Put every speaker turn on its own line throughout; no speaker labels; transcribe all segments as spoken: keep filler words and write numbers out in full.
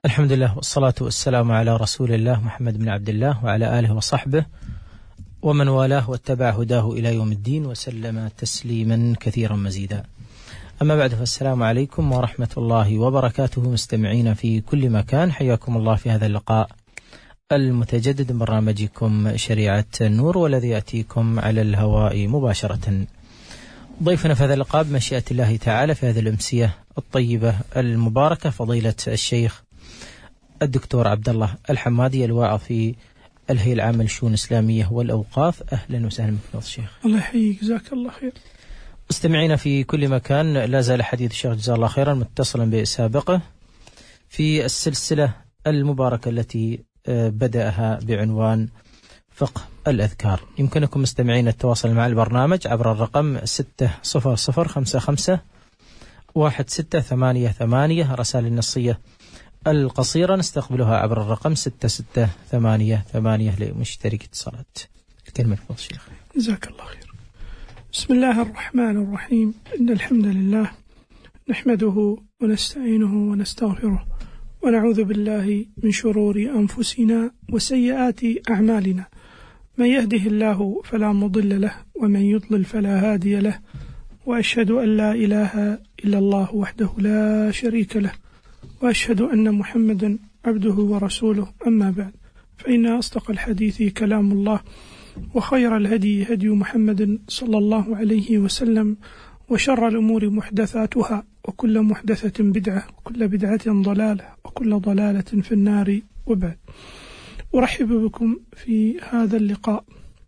الحمد لله والصلاة والسلام على رسول الله محمد بن عبد الله وعلى آله وصحبه ومن والاه واتبع هداه إلى يوم الدين وسلم تسليما كثيرا مزيدا. أما بعد، فالسلام عليكم ورحمة الله وبركاته. مستمعين في كل مكان، حياكم الله في هذا اللقاء المتجدد من برنامجكم شريعة النور، والذي يأتيكم على الهواء مباشرة. ضيفنا في هذا اللقاء بمشيئة الله تعالى في هذه الأمسية الطيبة المباركة فضيلة الشيخ الدكتور عبد الله الحمادي، الواعظ في الهيئة العامة للشؤون الإسلامية والأوقاف. أهلا وسهلا بك فضيلة الشيخ.
الله يحييك، جزاك الله خير.
مستمعينا في كل مكان، لا زال حديث الشيخ جزاه الله خيرا متصلا بسابقه في السلسلة المباركة التي بدأها بعنوان فقه الأذكار. يمكنكم مستمعين التواصل مع البرنامج عبر الرقم ستة صفر صفر خمسة خمسة واحد ستة ثمانية ثمانية. رسائل النصية القصيرة نستقبلها عبر الرقم ستة ستة ثمانية ثمانية لمشترك اتصالات. الكلمة لفضل الشيخ.
جزاك الله خير. بسم الله الرحمن الرحيم. إن الحمد لله نحمده ونستعينه ونستغفره ونعوذ بالله من شرور أنفسنا وسيئات أعمالنا. من يهده الله فلا مضل له ومن يضلل فلا هادي له، وأشهد أن لا إله إلا الله وحده لا شريك له، وأشهد أن محمدا عبده ورسوله. أما بعد، فإن أصدق الحديث كلام الله، وخير الهدي هدي محمد صلى الله عليه وسلم، وشر الأمور محدثاتها، وكل محدثة بدعة، وكل بدعة ضلالة، وكل ضلالة في النار. وبعد، أرحب بكم في هذا اللقاء،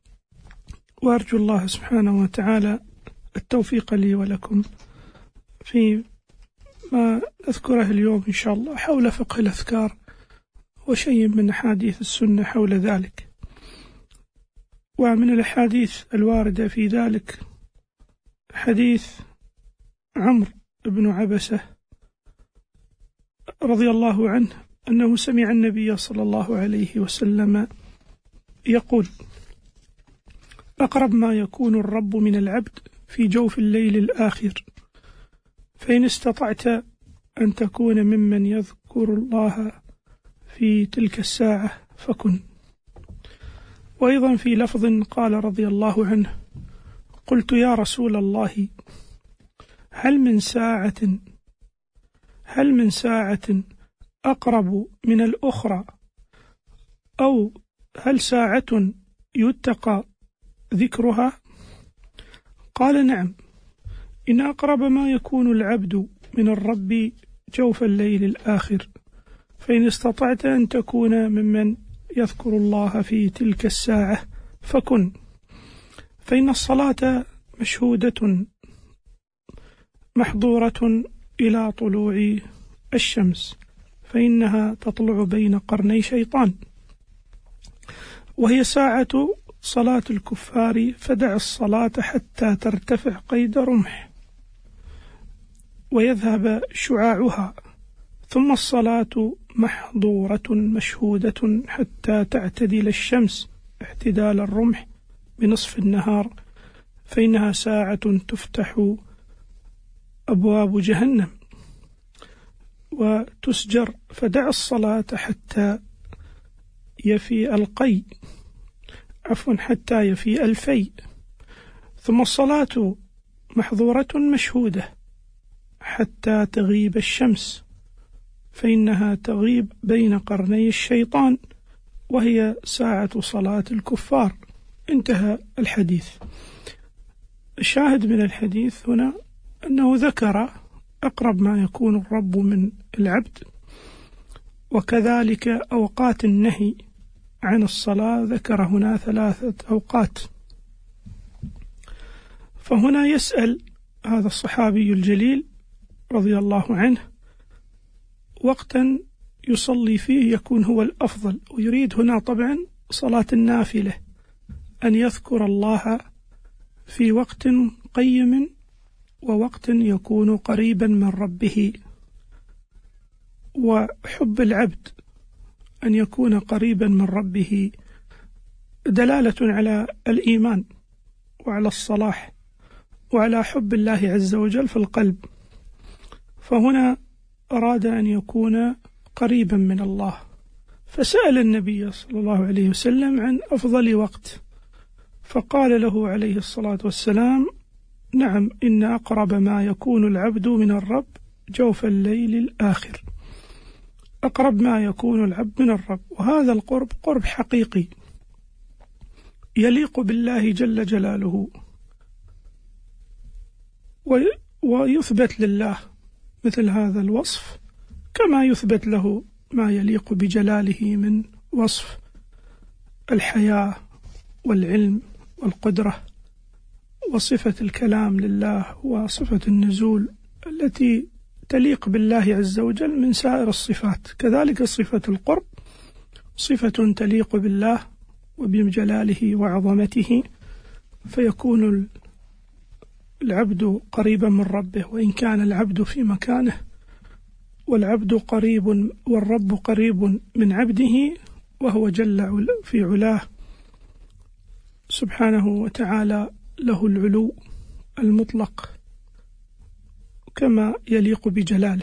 وأرجو الله سبحانه وتعالى التوفيق لي ولكم في ما أذكره اليوم إن شاء الله حول فقه الأذكار وشيء من أحاديث السنة حول ذلك. ومن الأحاديث الواردة في ذلك حديث عمرو بن عبسة رضي الله عنه أنه سمع النبي صلى الله عليه وسلم يقول: أقرب ما يكون الرب من العبد في جوف الليل الآخر، فإن استطعت أن تكون ممن يذكر الله في تلك الساعة فكن. وأيضا في لفظ قال رضي الله عنه: قلت يا رسول الله، هل من ساعة هل من ساعة أقرب من الأخرى، أو هل ساعة يتقى ذكرها؟ قال: نعم، إن أقرب ما يكون العبد من الرب جوف الليل الآخر، فإن استطعت أن تكون ممن يذكر الله في تلك الساعة فكن. فإن الصلاة مشهودة محظورة إلى طلوع الشمس، فإنها تطلع بين قرني شيطان، وهي ساعة صلاة الكفار، فدع الصلاة حتى ترتفع قيد رمح ويذهب شعاعها، ثم الصلاة محظورة مشهودة حتى تعتدل الشمس اعتدال الرمح بنصف النهار، فإنها ساعة تفتح أبواب جهنم وتسجر، فدع الصلاة حتى يفي القي عفوا حتى يفي الفي، ثم الصلاة محظورة مشهودة حتى تغيب الشمس، فإنها تغيب بين قرني الشيطان، وهي ساعة صلاة الكفار. انتهى الحديث. الشاهد من الحديث هنا أنه ذكر أقرب ما يكون الرب من العبد، وكذلك أوقات النهي عن الصلاة ذكر هنا ثلاثة أوقات. فهنا يسأل هذا الصحابي الجليل رضي الله عنه وقتا يصلي فيه يكون هو الأفضل، ويريد هنا طبعا صلاة النافلة، أن يذكر الله في وقت قيم ووقت يكون قريبا من ربه. وحب العبد أن يكون قريبا من ربه دلالة على الإيمان وعلى الصلاح وعلى حب الله عز وجل في القلب. فهنا أراد أن يكون قريبا من الله، فسأل النبي صلى الله عليه وسلم عن أفضل وقت، فقال له عليه الصلاة والسلام: نعم، إن أقرب ما يكون العبد من الرب جوف الليل الآخر. أقرب ما يكون العبد من الرب، وهذا القرب قرب حقيقي يليق بالله جل جلاله، ويثبت لله مثل هذا الوصف كما يثبت له ما يليق بجلاله من وصف الحياة والعلم والقدرة وصفة الكلام لله وصفة النزول التي تليق بالله عز وجل من سائر الصفات. كذلك صفة القرب صفة تليق بالله وبجلاله وعظمته، فيكون العبد قريبا من ربه، وإن كان العبد في مكانه، والعبد قريب والرب قريب من عبده، وهو جل في علاه سبحانه وتعالى له العلو المطلق كما يليق بجلاله.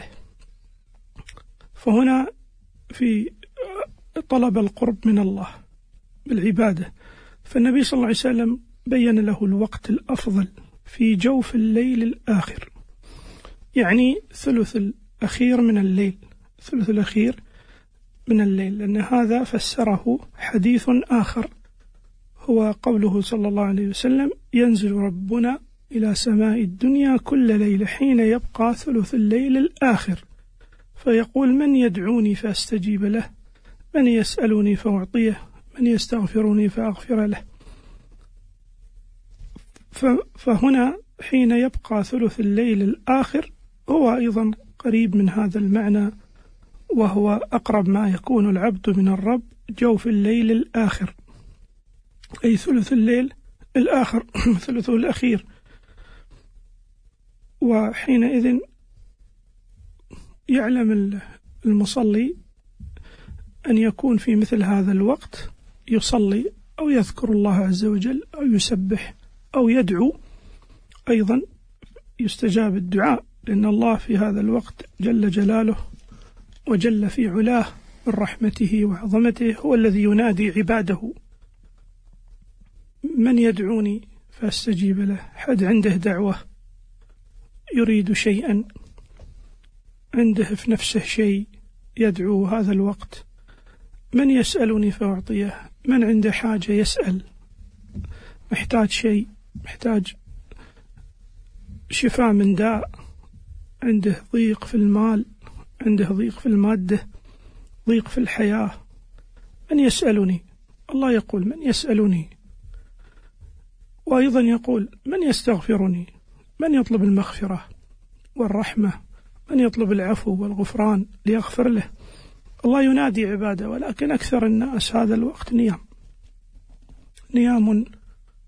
فهنا في طلب القرب من الله بالعبادة، فالنبي صلى الله عليه وسلم بين له الوقت الأفضل في جوف الليل الآخر، يعني ثلث الأخير من الليل، ثلث الأخير من الليل، لأن هذا فسره حديث آخر هو قوله صلى الله عليه وسلم: ينزل ربنا إلى سماء الدنيا كل ليلة حين يبقى ثلث الليل الآخر، فيقول: من يدعوني فأستجيب له، من يسألني فأعطيه، من يستغفرني فأغفر له. فهنا حين يبقى ثلث الليل الآخر هو أيضا قريب من هذا المعنى، وهو أقرب ما يكون العبد من الرب جوف الليل الآخر، أي ثلث الليل الآخر ثلثه الأخير. وحينئذ يعلم المصلي أن يكون في مثل هذا الوقت يصلي أو يذكر الله عز وجل أو يسبح أو يدعو، أيضا يستجاب الدعاء، لأن الله في هذا الوقت جل جلاله وجل في علاه من رحمته وعظمته هو الذي ينادي عباده: من يدعوني فأستجيب له. حد عنده دعوة يريد شيئا، عنده في نفسه شيء يدعو هذا الوقت: من يسألني فأعطيه، من عنده حاجة يسأل، محتاج شيء، محتاج شفاء من داء، عنده ضيق في المال، عنده ضيق في المادة، ضيق في الحياة، من يسألني. الله يقول: من يسألني، وأيضا يقول: من يستغفرني، من يطلب المغفرة والرحمة، من يطلب العفو والغفران ليغفر له. الله ينادي عباده، ولكن أكثر الناس هذا الوقت نيام نيام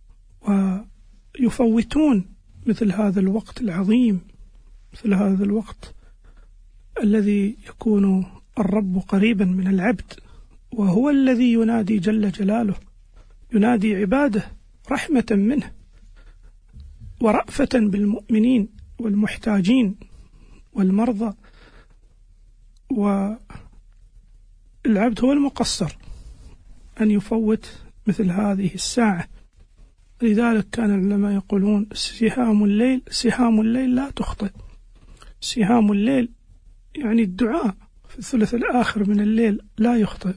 ويفوتون مثل هذا الوقت العظيم، مثل هذا الوقت الذي يكون الرب قريبا من العبد، وهو الذي ينادي جل جلاله، ينادي عباده رحمة منه ورأفة بالمؤمنين والمحتاجين والمرضى، والعبد هو المقصر أن يفوت مثل هذه الساعة. لذلك كان العلماء يقولون: سهام الليل سهام الليل لا تخطئ. سهام الليل يعني الدعاء في الثلث الآخر من الليل لا يخطئ.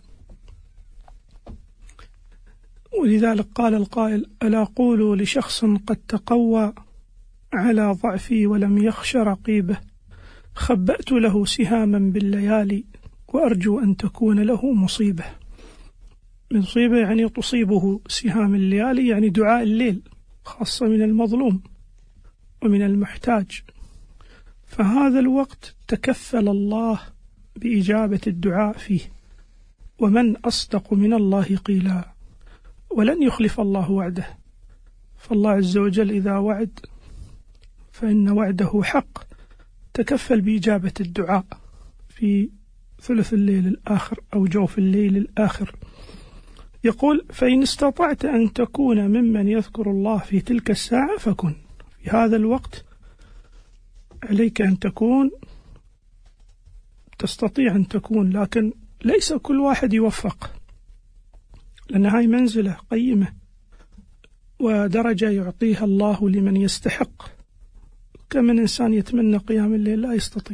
ولذلك قال القائل: ألا قولوا لشخص قد تقوى على ضعفي ولم يخش رقيبه، خبأت له سهاما بالليالي وأرجو أن تكون له مصيبة. مصيبة يعني تصيبه سهام الليالي، يعني دعاء الليل، خاصة من المظلوم ومن المحتاج. فهذا الوقت تكفل الله بإجابة الدعاء فيه، ومن أصدق من الله قيلا، ولن يخلف الله وعده. فالله عز وجل إذا وعد فإن وعده حق، تكفل بإجابة الدعاء في ثلث الليل الآخر أو جوف الليل الآخر. يقول: فإن استطعت أن تكون ممن يذكر الله في تلك الساعة فكن. في هذا الوقت عليك أن تكون تستطيع أن تكون، لكن ليس كل واحد يوفق، لأن هاي منزلة قيمة ودرجة يعطيها الله لمن يستحق. كم من إنسان يتمنى قيام الليل لا يستطيع،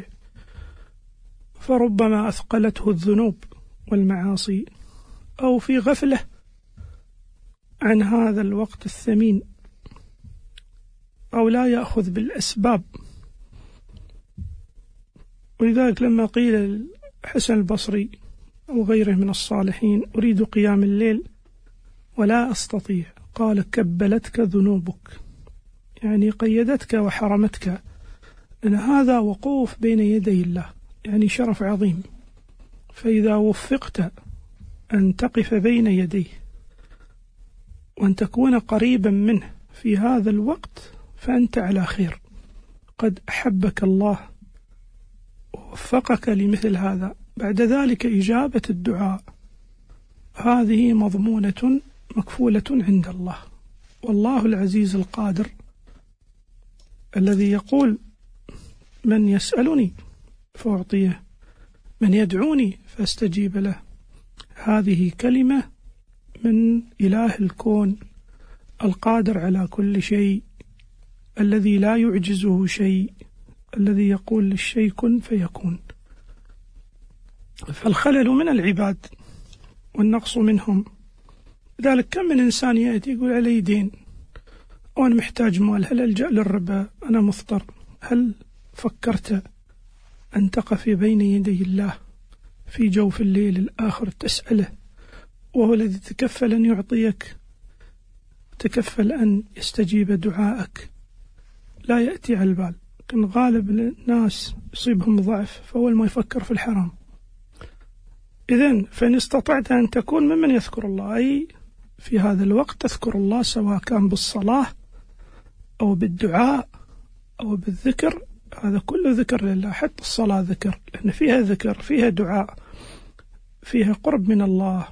فربما أثقلته الذنوب والمعاصي أو في غفلة عن هذا الوقت الثمين، أو لا يأخذ بالأسباب. ولذلك لما قيل الحسن البصري أو غيره من الصالحين أريد قيام الليل ولا أستطيع، قال كبلتك ذنوبك، يعني قيدتك وحرمتك، لأن هذا وقوف بين يدي الله، يعني شرف عظيم. فإذا وفقت أن تقف بين يديه وأن تكون قريبا منه في هذا الوقت فأنت على خير، قد أحبك الله ووفقك لمثل هذا. بعد ذلك إجابة الدعاء هذه مضمونة مكفولة عند الله، والله العزيز القادر الذي يقول من يسألني فأعطيه، من يدعوني فاستجيب له. هذه كلمة من إله الكون القادر على كل شيء، الذي لا يعجزه شيء، الذي يقول للشيء كن فيكون. فالخلل من العباد والنقص منهم. لذلك كم من إنسان يأتي يقول علي دين أو أنا محتاج مال، هل ألجأ للربا؟ أنا مضطر. هل فكرت أن تقف بين يدي الله في جوف الليل الآخر تسأله، وهو الذي تكفل أن يعطيك، تكفل أن يستجيب دعائك؟ لا يأتي على البال. كان غالب الناس يصيبهم ضعف فأول ما يفكر في الحرام. إذن فإن استطعت أن تكون ممن يذكر الله، أي في هذا الوقت تذكر الله، سواء كان بالصلاة أو بالدعاء أو بالذكر، هذا كله ذكر لله. حتى الصلاة ذكر، لأن فيها ذكر، فيها دعاء، فيها قرب من الله،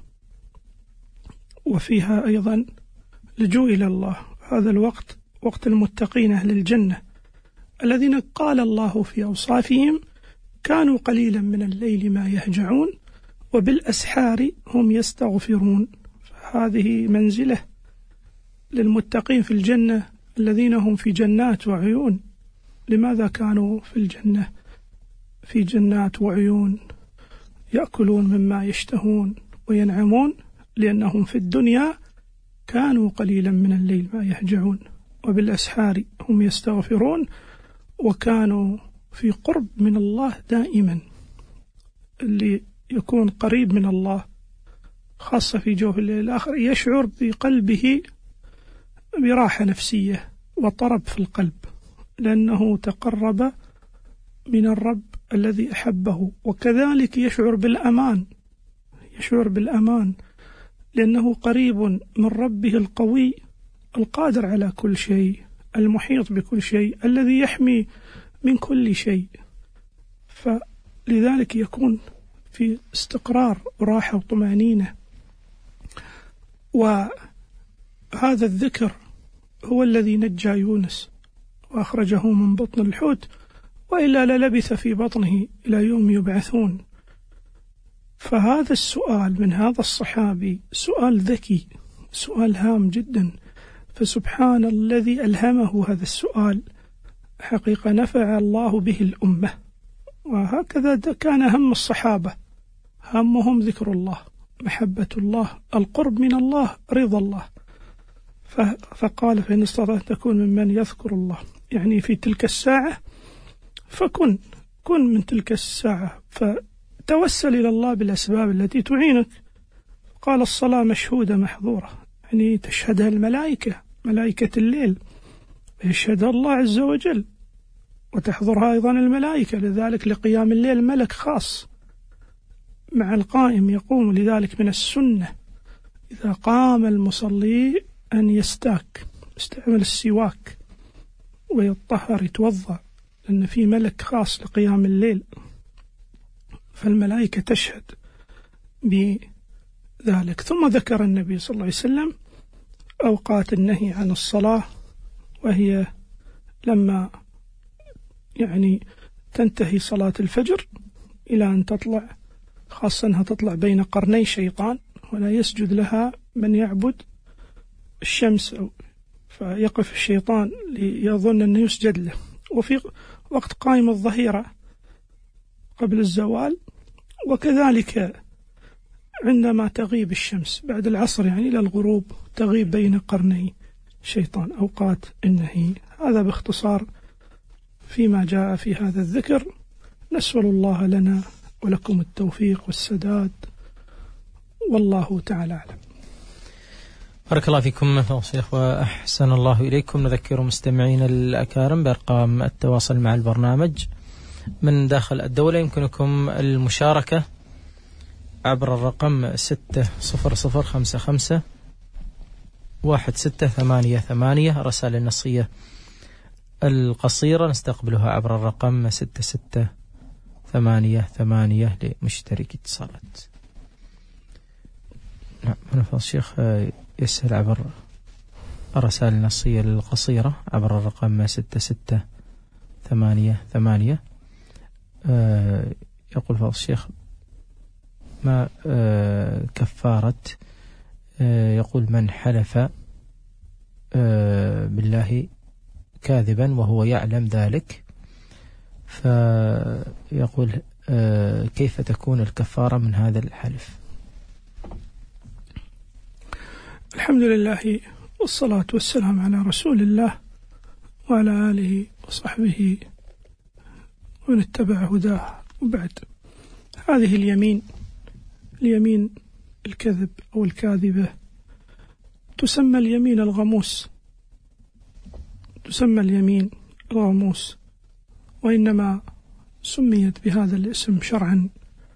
وفيها أيضا لجوء إلى الله. هذا الوقت وقت المتقين أهل الجنة الذين قال الله في أوصافهم كانوا قليلا من الليل ما يهجعون وبالأسحار هم يستغفرون. فهذه منزلة للمتقين في الجنة الذين هم في جنات وعيون. لماذا كانوا في الجنة في جنات وعيون يأكلون مما يشتهون وينعمون؟ لأنهم في الدنيا كانوا قليلا من الليل ما يهجعون وبالأسحار هم يستغفرون، وكانوا في قرب من الله دائما. اللي يكون قريب من الله خاصة في جوف الليل الآخر يشعر بقلبه براحة نفسية وطرب في القلب، لأنه تقرب من الرب الذي أحبه. وكذلك يشعر بالأمان، يشعر بالأمان لأنه قريب من ربه القوي القادر على كل شيء، المحيط بكل شيء، الذي يحمي من كل شيء. فلذلك يكون في استقرار وراحة وطمأنينة. وهذا الذكر هو الذي نجى يونس وأخرجه من بطن الحوت، وإلا للبث في بطنه إلى يوم يبعثون. فهذا السؤال من هذا الصحابي سؤال ذكي، سؤال هام جدا. فسبحان الذي ألهمه هذا السؤال، حقيقة نفع الله به الأمة. وهكذا كان هم الصحابة، همهم ذكر الله، محبة الله، القرب من الله، رضا الله. فقال فإن استطعت أن تكون ممن يذكر الله، يعني في تلك الساعة فكن كن من تلك الساعة، فتوسل إلى الله بالأسباب التي تعينك. قال الصلاة مشهودة محظورة، يعني تشهدها الملائكة، ملائكة الليل يشهدها الله عز وجل، وتحضرها أيضا الملائكة. لذلك لقيام الليل ملك خاص مع القائم يقوم. لذلك من السنة إذا قام المصلي أن يستاك، يستعمل السواك ويطهر، يتوضأ، لأن في ملك خاص لقيام الليل، فالملائكة تشهد بذلك. ثم ذكر النبي صلى الله عليه وسلم أوقات النهي عن الصلاة، وهي لما يعني تنتهي صلاة الفجر إلى أن تطلع، خاصة أنها تطلع بين قرني شيطان، ولا يسجد لها من يعبد الشمس، أو فيقف الشيطان ليظن أنه يسجد له. وفي وقت قائم الظهيرة قبل الزوال، وكذلك عندما تغيب الشمس بعد العصر، يعني إلى الغروب، تغيب بين قرني شيطان، أوقات النهي. هذا باختصار فيما جاء في هذا الذكر. نسأل الله لنا ولكم التوفيق والسداد، والله تعالى أعلم.
بارك الله فيكم شيخ وأحسن الله إليكم. نذكر مستمعين الأكارم بأرقام التواصل مع البرنامج من داخل الدولة. يمكنكم المشاركة عبر الرقم ستة صفر صفر خمسة خمسة واحد ستة ثمانية ثمانية. رسائل النصية القصيرة نستقبلها عبر الرقم ستة ستة ثمانية ثمانية لمشترك اتصالات. نعم، هنا الشيخ يسأل عبر الرسائل النصية القصيرة عبر الرقم ستة ستة ثمانية ثمانية. يقول فضل الشيخ: ما كفارة يقول من حلف بالله كاذبا وهو يعلم ذلك، فيقول كيف تكون الكفارة من هذا الحلف؟
الحمد لله والصلاة والسلام على رسول الله وعلى آله وصحبه ومن اتبع هداه. وبعد، هذه اليمين اليمين الكذب أو الكاذبة تسمى اليمين الغموس، تسمى اليمين الغموس، وإنما سميت بهذا الاسم شرعا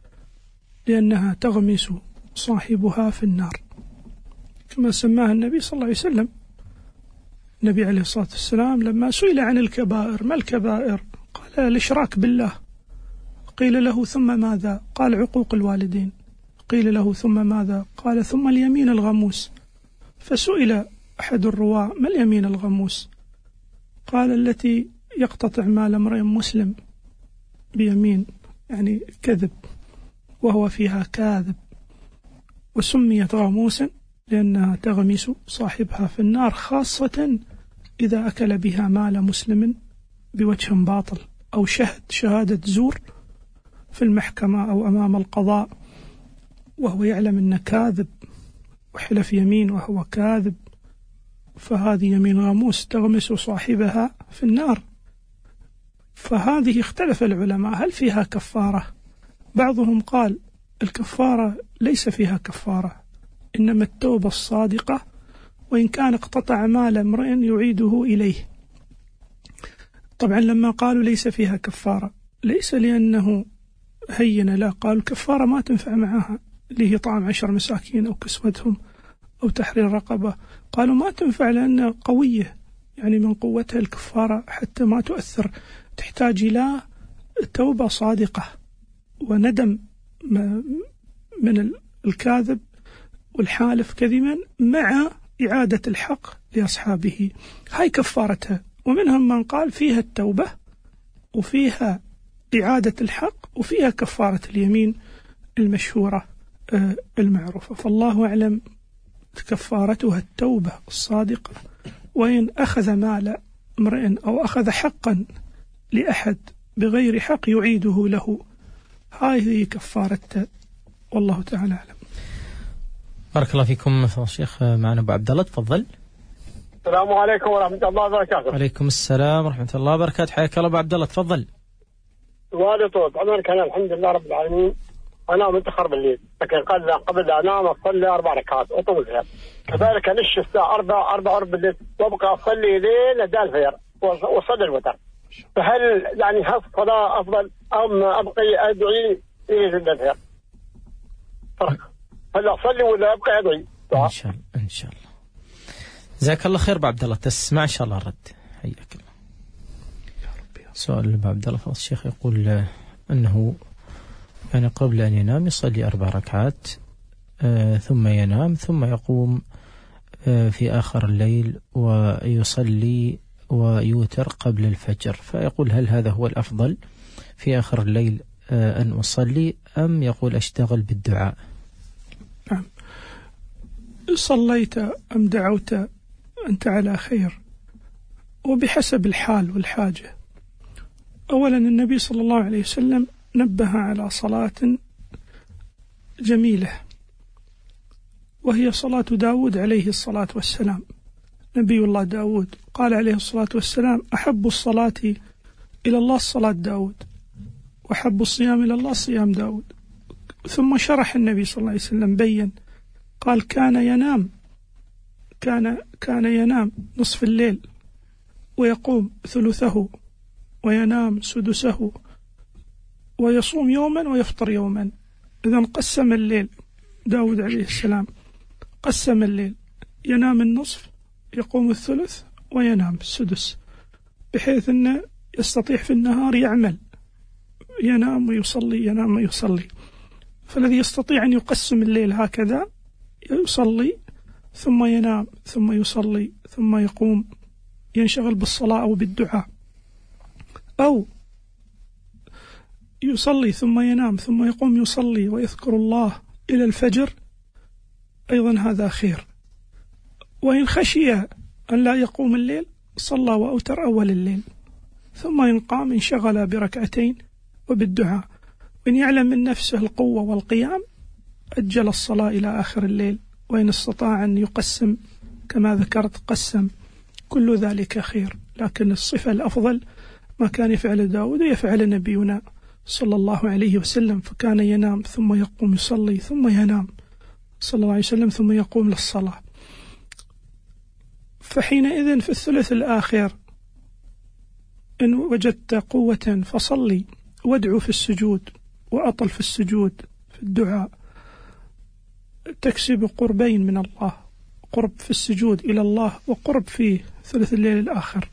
لأنها تغمس صاحبها في النار، كما سماها النبي صلى الله عليه وسلم. النبي عليه الصلاة والسلام لما سئل عن الكبائر: ما الكبائر؟ قال: الإشراك بالله. قيل له: ثم ماذا؟ قال: عقوق الوالدين. قيل له: ثم ماذا؟ قال: ثم اليمين الغموس. فسئل أحد الرواة: ما اليمين الغموس؟ قال: التي يقتطع مال امرئ مسلم بيمين، يعني كذب، وهو فيها كاذب، وسميت غموسا لأنها تغمس صاحبها في النار، خاصة إذا أكل بها مال مسلم بوجه باطل، أو شهد شهادة زور في المحكمة أو أمام القضاء وهو يعلم أنه كاذب، وحلف يمين وهو كاذب، فهذه يمين غموس تغمس صاحبها في النار. فهذه اختلف العلماء هل فيها كفارة؟ بعضهم قال الكفارة ليس فيها كفارة، إنما التوبة الصادقة، وإن كان اقتطع مال امرئ يعيده إليه. طبعا لما قالوا ليس فيها كفارة، ليس لأنه هين، لا، قالوا الكفارة ما تنفع معها، اللي هي طعام عشر مساكين أو كسوتهم أو تحرير رقبة. قالوا ما تنفع لأنها قوية، يعني من قوتها الكفارة حتى ما تؤثر، تحتاج إلى توبة صادقة وندم من الكاذب والحالف كذبا مع إعادة الحق لأصحابه. هاي كفارتها. ومنهم من قال فيها التوبة وفيها إعادة الحق وفيها كفارة اليمين المشهورة المعروفة. فالله أعلم كفارتها التوبة الصادقة، وإن أخذ مال امرئ أو أخذ حقا لأحد بغير حق يعيده له، هذه كفارته، والله تعالى أعلم.
بارك الله فيكم الشيخ. معنا أبو عبد الله، تفضل.
السلام عليكم ورحمة الله وبركاته.
وعليكم السلام ورحمة الله وبركاته. حياك الله أبو عبد الله، تفضل.
والي طول عمرك. أنا الحمد لله رب العالمين أنام متأخر بالليل، لكن قبل قبل أنام أصلي أربع ركعات وأطول فيها. كذلك أنش الساعة أربعة أربعة وربع بالليل وأبقى أصلي لين أداء الفجر وأصلي الوتر. فهل يعني هل الصلاة أفضل أم أبقي أدعي إلى الفجر؟ هل أصلي ولا أبقى أدعي؟
إن شاء الله إن شاء الله. جزاك الله خير أبو عبد الله، تسمع إن شاء الله الرد. حياك الله. سؤال أبو عبد الله، الشيخ يقول أنه يعني قبل أن ينام يصلي أربع ركعات آه ثم ينام، ثم يقوم آه في آخر الليل ويصلي ويوتر قبل الفجر، فيقول هل هذا هو الأفضل في آخر الليل أن أصلي أم يقول أشتغل بالدعاء؟
نعم، صليت أم دعوت أنت على خير، وبحسب الحال والحاجة. أولا النبي صلى الله عليه وسلم نبه على صلاة جميلة، وهي صلاة داود عليه الصلاة والسلام. نبي الله داود قال عليه الصلاة والسلام: أحب الصلاة إلى الله صلاة داود، وأحب الصيام إلى الله صيام داود. ثم شرح النبي صلى الله عليه وسلم بين، قال: كان ينام كان كان ينام نصف الليل ويقوم ثلثه وينام سدسه ويصوم يوما ويفطر يوما. إذن قسم الليل داود عليه السلام، قسم الليل، ينام النصف، يقوم الثلث، وينام السدس، بحيث أنه يستطيع في النهار يعمل، ينام ويصلي، ينام ويصلي. فالذي يستطيع أن يقسم الليل هكذا، يصلي ثم ينام ثم يصلي ثم يقوم ينشغل بالصلاة أو بالدعاء، أو يصلي ثم ينام ثم يقوم يصلي ويذكر الله إلى الفجر، أيضا هذا خير. وإن خشي أن لا يقوم الليل صلى وأوتر أول الليل، ثم إن قام انشغل بركعتين وبالدعاء. وإن يعلم من نفسه القوة والقيام أجل الصلاة إلى آخر الليل، وإن استطاع أن يقسم كما ذكرت قسم. كل ذلك خير، لكن الصفة الأفضل ما كان يفعل داود يفعل نبينا صلى الله عليه وسلم، فكان ينام ثم يقوم يصلي ثم ينام صلى الله عليه وسلم ثم يقوم للصلاة. فحينئذ في الثلث الآخر إن وجدت قوة فصلي وادعو في السجود، وأطل في السجود في الدعاء، تكسب قربين من الله، قرب في السجود إلى الله وقرب في ثلث الليل الآخر.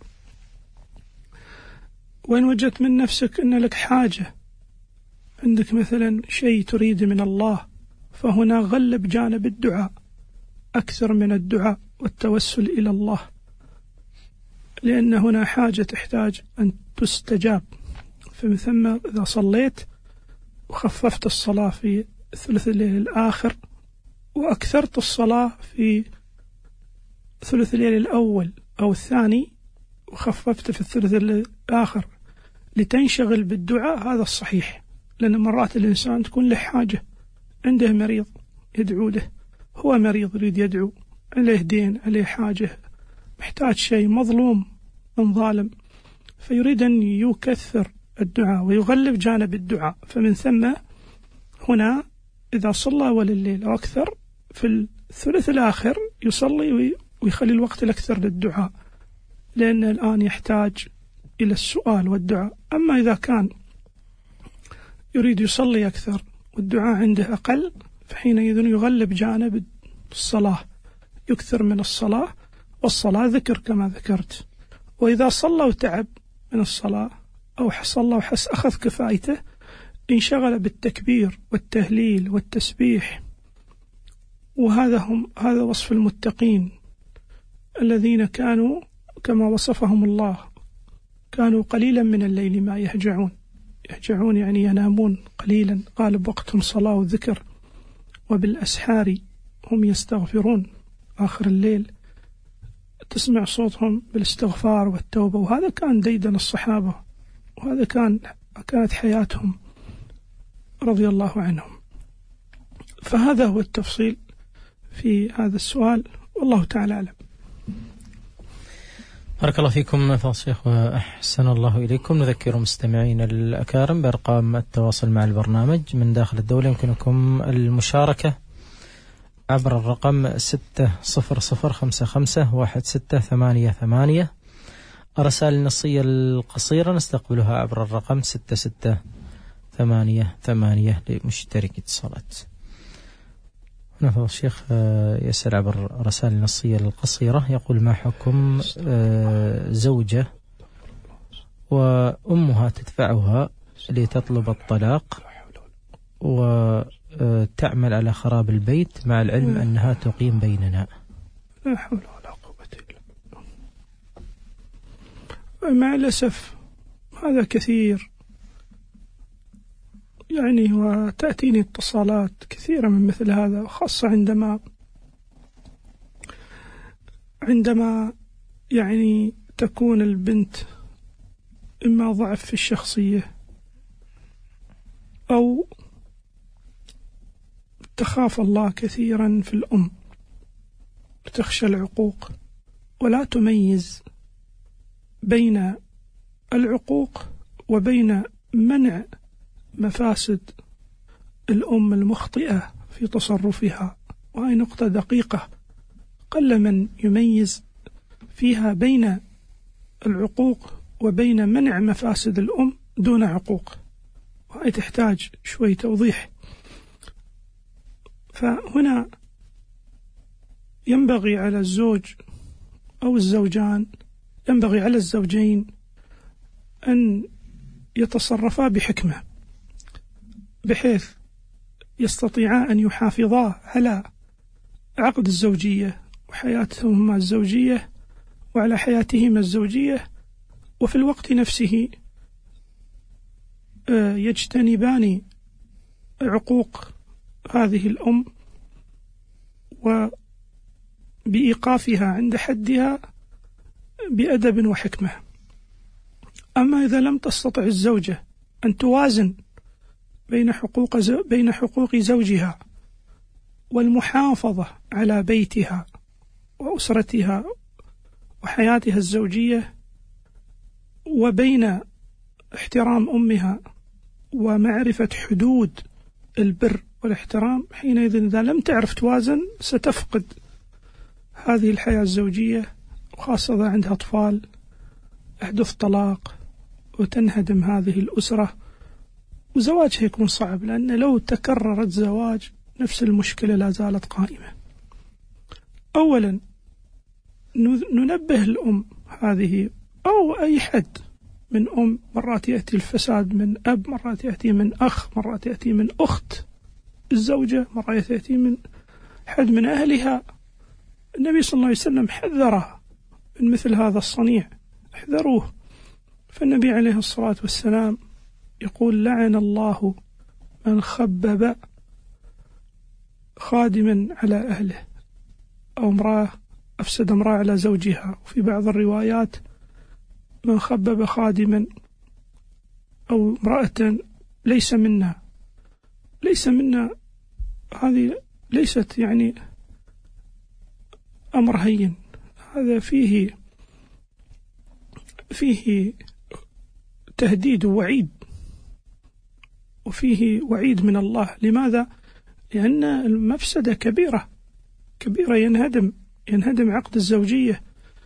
وإن وجدت من نفسك أن لك حاجة، عندك مثلا شيء تريد من الله، فهنا غلب جانب الدعاء أكثر من الدعاء والتوسل إلى الله، لأن هنا حاجة تحتاج أن تستجاب. فمن ثم إذا صليت وخففت الصلاة في ثلث الليل الآخر، وأكثرت الصلاة في ثلث الليل الأول أو الثاني، وخففت في الثلث الآخر لتنشغل بالدعاء، هذا الصحيح. لأن مرات الإنسان تكون له حاجة، عنده مريض يدعو له، هو مريض يريد يدعو، عليه دين، عليه حاجة، محتاج شيء، مظلوم من ظالم، فيريد أن يكثر الدعاء ويغلب جانب الدعاء. فمن ثم هنا إذا صلى أول الليل أو أكثر، في الثلث الآخر يصلي ويخلي الوقت الأكثر للدعاء، لأن الآن يحتاج إلى السؤال والدعاء. أما إذا كان يريد يصلي أكثر والدعاء عنده أقل، فحينئذ يغلب جانب الصلاة، يكثر من الصلاة، والصلاة ذكر كما ذكرت. وإذا صلى وتعب من الصلاة أو صلى وحس أخذ كفايته، انشغل بالتكبير والتهليل والتسبيح. وهذا هم هذا وصف المتقين الذين كانوا كما وصفهم الله، كانوا قليلا من الليل ما يهجعون. يهجعون يعني ينامون قليلا، غالب وقتهم صلاة وذكر، وبالأسحار هم يستغفرون. آخر الليل تسمع صوتهم بالاستغفار والتوبة، وهذا كان ديدن الصحابة، وهذا كان كانت حياتهم رضي الله عنهم. فهذا هو التفصيل في هذا السؤال، والله تعالى أعلم.
بارك الله فيكم فضل الشيخ وأحسن الله إليكم. نذكر مستمعين الأكارم بأرقام التواصل مع البرنامج من داخل الدولة. يمكنكم المشاركة عبر الرقم ستة صفر صفر خمسة خمسة واحد ستة ثمانية ثمانية. الرسائل النصية القصيرة نستقبلها عبر الرقم ستة ستة ثمانية ثمانية لمشترك اتصالات. هنا فضل الشيخ يسأل عبر الرسائل النصية القصيرة، يقول: ما حكم زوجة وأمها تدفعها لتطلب الطلاق وتعمل على خراب البيت مع العلم أنها تقيم بيننا؟
لا حول ولا قوة إلا بالله. مع الأسف هذا كثير، يعني وتأتيني اتصالات كثيرة من مثل هذا، وخاصة عندما عندما يعني تكون البنت إما ضعف في الشخصية أو تخاف الله كثيرا في الأم، تخشى العقوق ولا تميز بين العقوق وبين منع مفاسد الأم المخطئة في تصرفها. وهي نقطة دقيقة قل من يميز فيها بين العقوق وبين منع مفاسد الأم دون عقوق، وهي تحتاج شوي توضيح. فهنا ينبغي على الزوج أو الزوجان، ينبغي على الزوجين أن يتصرفا بحكمة بحيث يستطيعا أن يحافظا على عقد الزوجية وحياتهما الزوجية وعلى حياتهما الزوجية، وفي الوقت نفسه يجتنبان عقوق هذه الأم وبإيقافها عند حدها بأدب وحكمة. أما إذا لم تستطع الزوجة أن توازن بين حقوق زو... بين حقوق زوجها والمحافظة على بيتها وأسرتها وحياتها الزوجية وبين احترام أمها ومعرفة حدود البر والاحترام، حينئذ إذا لم تعرف توازن ستفقد هذه الحياة الزوجية، وخاصة عندها أطفال، يحدث طلاق وتنهدم هذه الأسرة، وزواجها يكون صعب، لأن لو تكررت زواج نفس المشكلة لا زالت قائمة. أولا ننبه الأم هذه أو أي حد من أم، مرات يأتي الفساد من أب، مرات يأتي من أخ، مرات يأتي من أخت الزوجة، مرات يأتي من حد من أهلها. النبي صلى الله عليه وسلم حذره من مثل هذا الصنيع، احذروه. فالنبي عليه الصلاة والسلام يقول: لعن الله من خبب خادما على أهله، أو امرأة أفسد امرأة على زوجها. وفي بعض الروايات من خبب خادما أو امرأة ليس منا. ليس منا هذه ليست يعني أمر هين، هذا فيه فيه تهديد ووعيد، وفيه وعيد من الله. لماذا؟ لأن المفسدة كبيرة كبيرة، ينهدم ينهدم عقد الزوجية،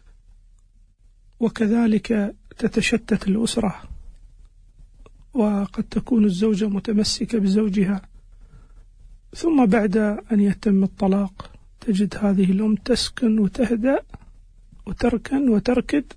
وكذلك تتشتت الأسرة، وقد تكون الزوجة متمسكة بزوجها، ثم بعد أن يتم الطلاق تجد هذه الأم تسكن وتهدأ وتركن وتركد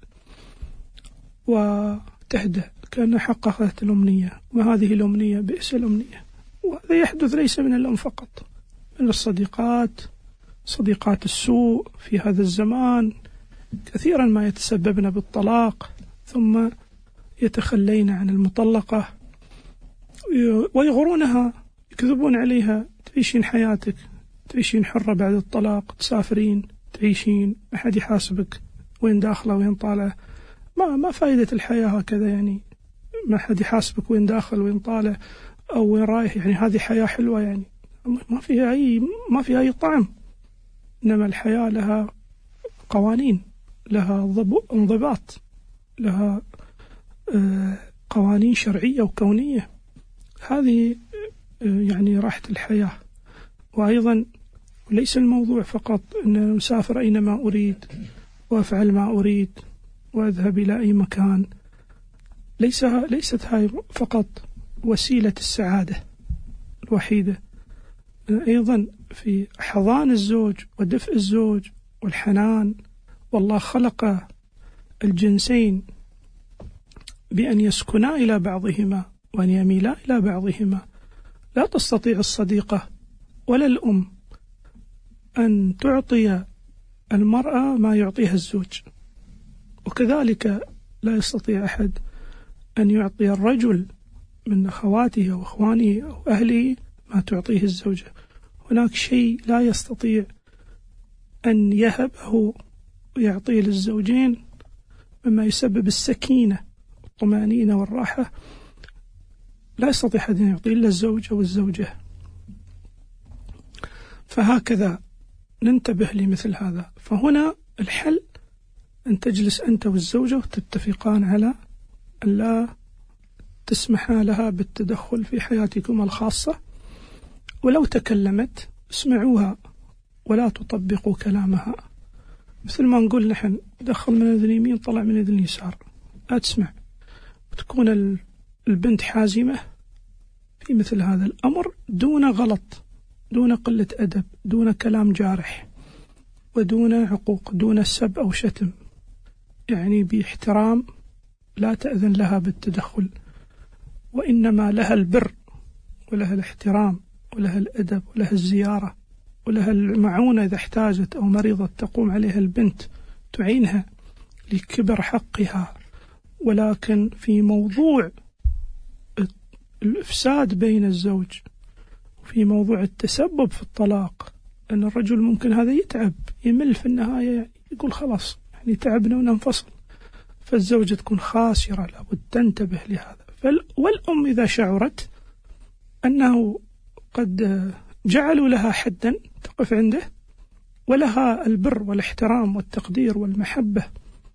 وتهدأ كأنها حققت الأمنية، وهذه الأمنية بئس الأمنية. وهذا يحدث ليس من الأم فقط، من الصديقات، صديقات السوء في هذا الزمان كثيرا ما يتسببن بالطلاق، ثم يتخلين عن المطلقة ويغرونها، يكذبون عليها: تعيشين حياتك، تعيشين حرة بعد الطلاق، تسافرين، تعيشين، ما حد يحاسبك وين داخلة وين طالعة. ما ما فائدة الحياة هكذا يعني؟ ما حد يحاسبك وين داخل وين طالع أو وين رايح، يعني هذه حياة حلوة يعني؟ ما فيها أي ما فيها أي طعم. إنما الحياة لها قوانين، لها انضباط، لها قوانين شرعية وكونية. هذه يعني راحة الحياة. وأيضا ليس الموضوع فقط أن أسافر أينما أريد وأفعل ما أريد وأذهب إلى أي مكان. ليس ليست هاي فقط وسيلة السعادة الوحيدة، أيضا في حضان الزوج ودفء الزوج والحنان. والله خلق الجنسين بأن يسكنا إلى بعضهما وأن يميلا إلى بعضهما. لا تستطيع الصديقة ولا الأم أن تعطي المرأة ما يعطيها الزوج، وكذلك لا يستطيع أحد أن يعطي الرجل من أخواته أو أخوانه أو أهله ما تعطيه الزوجة. هناك شيء لا يستطيع أن يهبه ويعطيه للزوجين مما يسبب السكينة والطمأنينة والراحة، لا يستطيع أحد أن يعطيه إلا الزوج أو الزوجة. فهكذا ننتبه لمثل هذا. فهنا الحل أن تجلس أنت والزوجة وتتفقان على أن لا تسمحا لها بالتدخل في حياتكم الخاصة، ولو تكلمت اسمعوها ولا تطبقوا كلامها. مثل ما نقول نحن دخل من أذن يمين طلع من أذن يسار، لا تسمع. وتكون البنت حازمة في مثل هذا الأمر دون غلط، دون قلة أدب، دون كلام جارح، ودون عقوق، دون سب أو شتم، يعني باحترام. لا تأذن لها بالتدخل، وإنما لها البر ولها الاحترام ولها الأدب ولها الزيارة ولها المعونة إذا احتاجت أو مريضة تقوم عليها البنت تعينها لكبر حقها. ولكن في موضوع الإفساد بين الزوج وفي موضوع التسبب في الطلاق، أن الرجل ممكن هذا يتعب يمل في النهاية، يعني يقول خلاص يعني تعبنا وننفصل، فالزوجة تكون خاسرة. لابد تنتبه لهذا. والأم إذا شعرت أنه قد جعلوا لها حدا تقف عنده ولها البر والاحترام والتقدير والمحبة،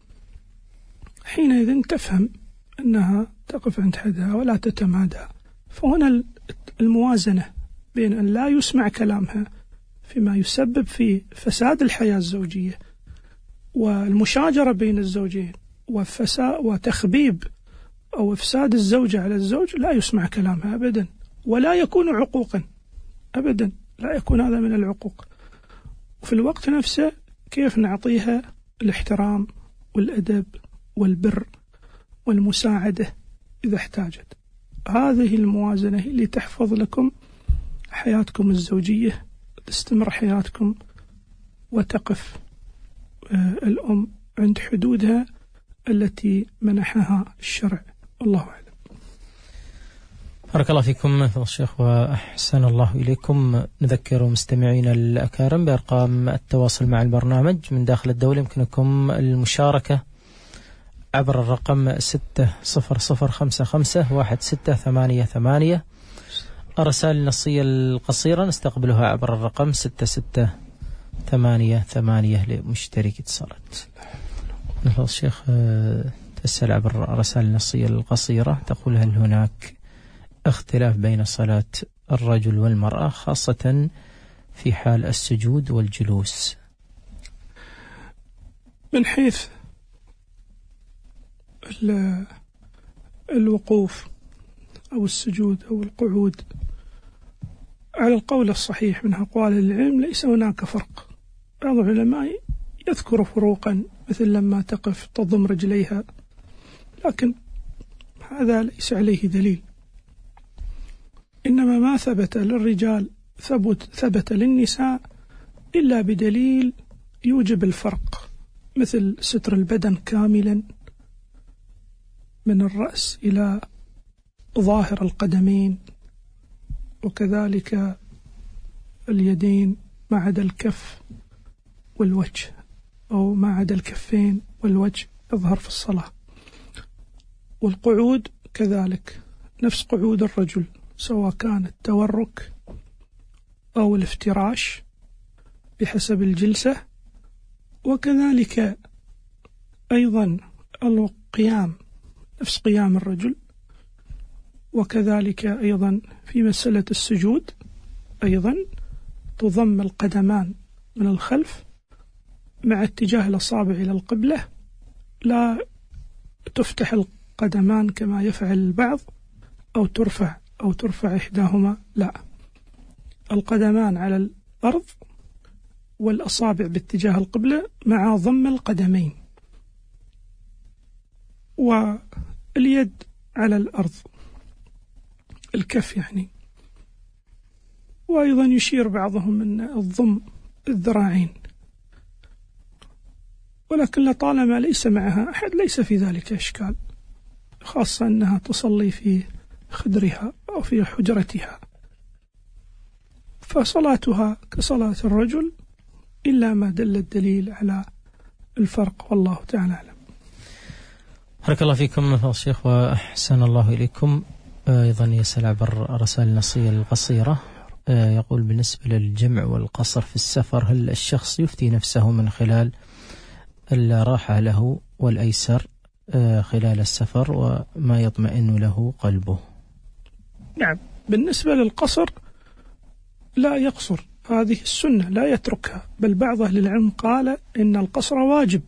حينئذ تفهم أنها تقف عند حدها ولا تتمادى. فهنا الموازنة بين أن لا يسمع كلامها فيما يسبب في فساد الحياة الزوجية والمشاجرة بين الزوجين وفساد وتخبيب أو إفساد الزوجة على الزوج، لا يسمع كلامها أبدا ولا يكون عقوقا أبدا، لا يكون هذا من العقوق. وفي الوقت نفسه كيف نعطيها الاحترام والأدب والبر والمساعدة إذا احتاجت. هذه الموازنة اللي تحفظ لكم حياتكم الزوجية، تستمر حياتكم وتقف الأم عند حدودها التي منحها الشرع. الله أعلم.
بارك الله فيكم فضل الشيخ وأحسن الله إليكم. نذكر مستمعينا الأكارم بأرقام التواصل مع البرنامج من داخل الدولة. يمكنكم المشاركة عبر الرقم ستة صفر صفر خمسة خمسة واحد ستة ثمانية ثمانية. الرسائل النصية القصيرة نستقبلها عبر الرقم ستة ستة ثمانية ثمانية لمشترك اتصالات. فضل الشيخ تسأل عبر الرسائل النصية القصيرة، تقول: هل هناك اختلاف بين صلاة الرجل والمرأة خاصة في حال السجود والجلوس؟
من حيث الوقوف أو السجود أو القعود، على القول الصحيح من أقوال العلم ليس هناك فرق. بعض العلماء يذكر فروقا، مثل لما تقف تضم رجليها، لكن هذا ليس عليه دليل. إنما ما ثبت للرجال ثبت, ثبت للنساء إلا بدليل يوجب الفرق، مثل ستر البدن كاملا من الرأس إلى ظاهر القدمين، وكذلك اليدين ما عدا الكف والوجه، أو ما عدا الكفين والوجه يظهر في الصلاة. والقعود كذلك نفس قعود الرجل، سواء كان التورك أو الافتراش بحسب الجلسة، وكذلك أيضا القيام نفس قيام الرجل، وكذلك أيضا في مسألة السجود أيضا تضم القدمان من الخلف مع اتجاه الأصابع إلى القبلة، لا تفتح القدمان كما يفعل البعض أو ترفع أو ترفع إحداهما، لا، القدمان على الأرض والأصابع باتجاه القبلة مع ضم القدمين، واليد على الأرض، الكف يعني. وأيضا يشير بعضهم من الضم الذراعين، ولكن لطالما ليس معها أحد ليس في ذلك إشكال، خاصة أنها تصلي في خدرها أو في حجرتها، فصلاتها كصلاة الرجل إلا ما دل الدليل على الفرق، والله تعالى أعلم.
بارك الله فيكم فضل الشيخ وأحسن الله إليكم. أيضا يسأل عبر الرسائل النصية القصيرة، يقول بالنسبة للجمع والقصر في السفر، هل الشخص يفتي نفسه من خلال الراحة له والأيسر خلال السفر وما يطمئن له قلبه؟
نعم، بالنسبة للقصر لا يقصر، هذه السنة لا يتركها، بل بعض أهل العلم قال إن القصر واجب،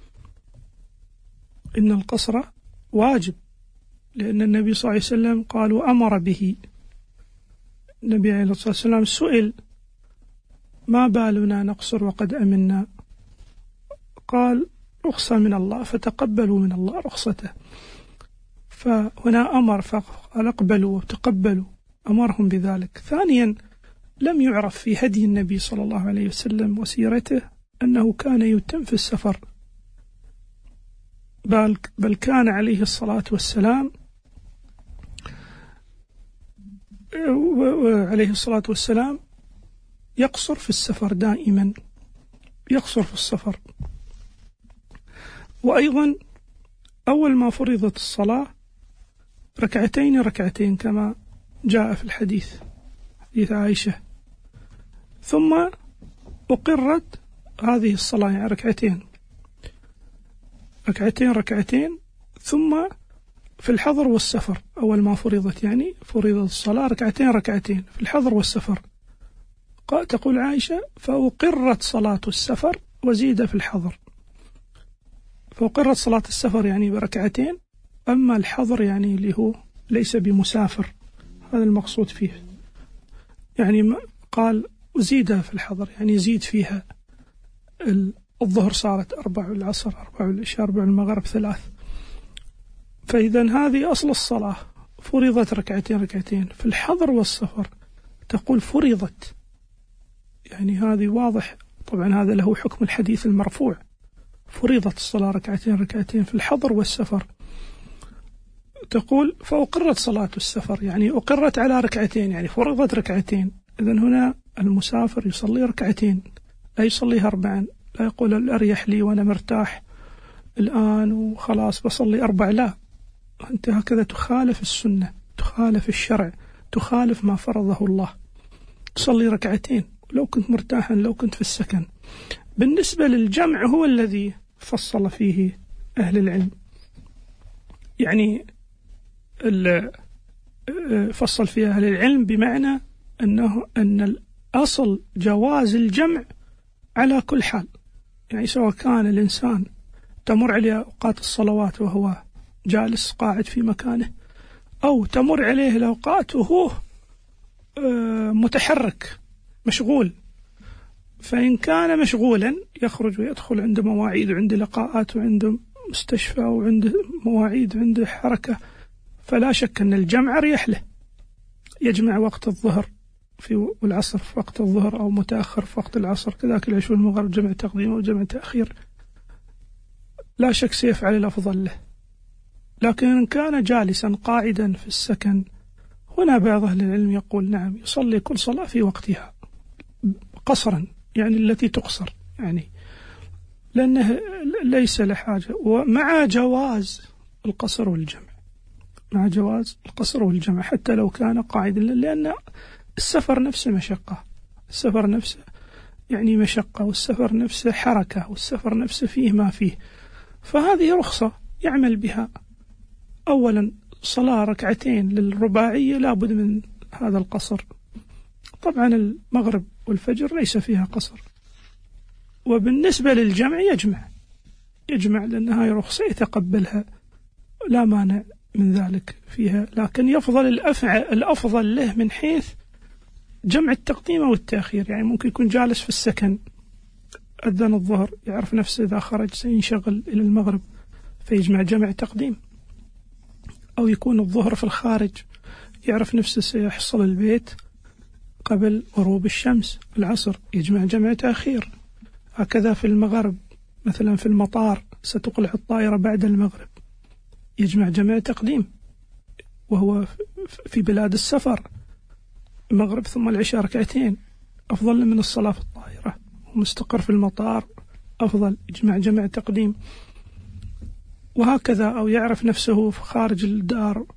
إن القصر واجب، لأن النبي صلى الله عليه وسلم قال وأمر به. النبي عليه الصلاة والسلام سئل ما بالنا نقصر وقد أمنا، قال رخصة من الله فتقبلوا من الله رخصته، فهنا أمر فقال اقبلوا وتقبلوا، أمرهم بذلك. ثانيا، لم يعرف في هدي النبي صلى الله عليه وسلم وسيرته أنه كان يتم في السفر، بل, بل كان عليه الصلاة والسلام عليه الصلاة والسلام يقصر في السفر دائما، يقصر في السفر. وأيضا أول ما فرضت الصلاة ركعتين ركعتين كما جاء في الحديث، حديث عائشة، ثم أقرت هذه الصلاة يعني ركعتين ركعتين ركعتين ثم في الحضر والسفر أول ما فرضت، يعني فرضت الصلاة ركعتين ركعتين في الحضر والسفر. تقول عائشة فأقرت صلاة السفر وزيد في الحضر، فأقرت صلاة السفر يعني بركعتين، أما الحضر يعني اللي هو ليس بمسافر، هذا المقصود فيه، يعني قال وزيد في الحضر يعني يزيد فيها، الظهر صارت أربع، العصر أربع، العشاء أربع، المغرب ثلاث. فإذا هذه أصل الصلاة فرضت ركعتين ركعتين في الحضر والسفر، تقول فرضت، يعني هذه واضح، طبعا هذا له حكم الحديث المرفوع، فرضت الصلاة ركعتين ركعتين في الحضر والسفر. تقول فأقرت صلاة السفر يعني أقرت على ركعتين، يعني فرضت ركعتين. إذن هنا المسافر يصلي ركعتين، لا يصليها أربعا، لا يقول الأريح لي وأنا مرتاح الآن وخلاص بصلي أربع، لا، أنت هكذا تخالف السنة، تخالف الشرع، تخالف ما فرضه الله، تصلي ركعتين لو كنت مرتاحا، لو كنت في السكن. بالنسبة للجمع هو الذي فصل فيه أهل العلم، يعني فصل فيه أهل العلم بمعنى أنه أن الأصل جواز الجمع على كل حال، يعني سواء كان الإنسان تمر عليه أوقات الصلوات وهو جالس قاعد في مكانه، أو تمر عليه الأوقات وهو متحرك مشغول، فإن كان مشغولا يخرج ويدخل عنده مواعيد وعنده لقاءات وعنده مستشفى وعنده مواعيد وعنده حركة، فلا شك أن الجمع أريح له، يجمع وقت الظهر في والعصر في وقت الظهر، أو متأخر في وقت العصر، كذلك العشاء والمغرب جمع تقديم وجمع تأخير، لا شك سيفعل الأفضل له. لكن إن كان جالسا قاعدا في السكن، هنا بعض أهل العلم يقول نعم يصلي كل صلاة في وقتها قصرا، يعني التي تقصر، يعني لأنه ليس لحاجة، ومع جواز القصر والجمع، مع جواز القصر والجمع حتى لو كان قاعدا، لأن السفر نفسه مشقة، السفر نفسه يعني مشقة، والسفر نفسه حركة، والسفر نفسه فيه ما فيه، فهذه رخصة يعمل بها. أولا صلاة ركعتين للرباعية لابد من هذا القصر، طبعا المغرب والفجر ليس فيها قصر. وبالنسبة للجمع يجمع يجمع لأن هاي رخصة يتقبلها، لا مانع من ذلك فيها، لكن يفضل الأفعل الأفضل له من حيث جمع التقديم والتأخير، يعني ممكن يكون جالس في السكن، أذن الظهر يعرف نفسه إذا خرج سينشغل إلى المغرب فيجمع جمع تقديم، أو يكون الظهر في الخارج يعرف نفسه سيحصل البيت قبل غروب الشمس، العصر يجمع جمع تأخير. هكذا في المغرب مثلا في المطار ستقلع الطائرة بعد المغرب، يجمع جمع تقديم، وهو في بلاد السفر، المغرب ثم العشاء ركعتين أفضل من الصلاة في الطائرة، ومستقر في المطار أفضل، يجمع جمع تقديم. وهكذا، أو يعرف نفسه في خارج الدار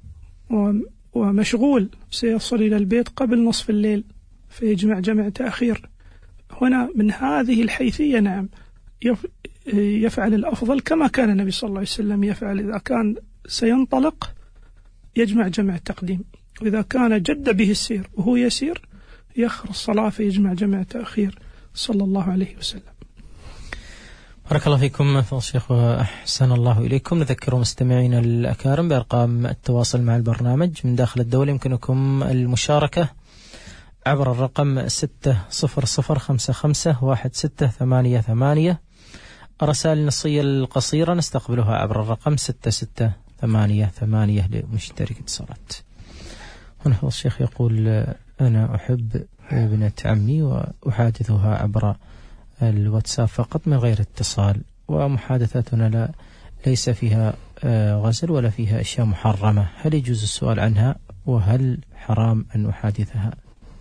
ومشغول سيصل إلى البيت قبل نصف الليل فيجمع جمع تأخير. هنا من هذه الحيثية نعم يفعل الأفضل كما كان النبي صلى الله عليه وسلم يفعل. إذا كان سينطلق يجمع جمع التقديم، وإذا كان جد به السير وهو يسير يأخر الصلاة فيجمع جمع تأخير صلى الله عليه وسلم.
بارك الله فيكم فضل الشيخ وأحسن الله إليكم. نذكر مستمعينا الأكارم بأرقام التواصل مع البرنامج من داخل الدولة. يمكنكم المشاركة عبر الرقم ستة صفر صفر خمسة خمسة واحد ستة ثمانية ثمانية. الرسائل النصية القصيرة نستقبلها عبر الرقم ستة ستة ثمانية ثمانية لمشترك اتصالات. هنا فضل الشيخ يقول: أنا أحب ابنة عمي وأحادثها عبر الواتساب فقط من غير اتصال، ومحادثاتنا لا ليس فيها غزل ولا فيها أشياء محرمة، هل يجوز السؤال عنها؟ وهل حرام أن أحادثها؟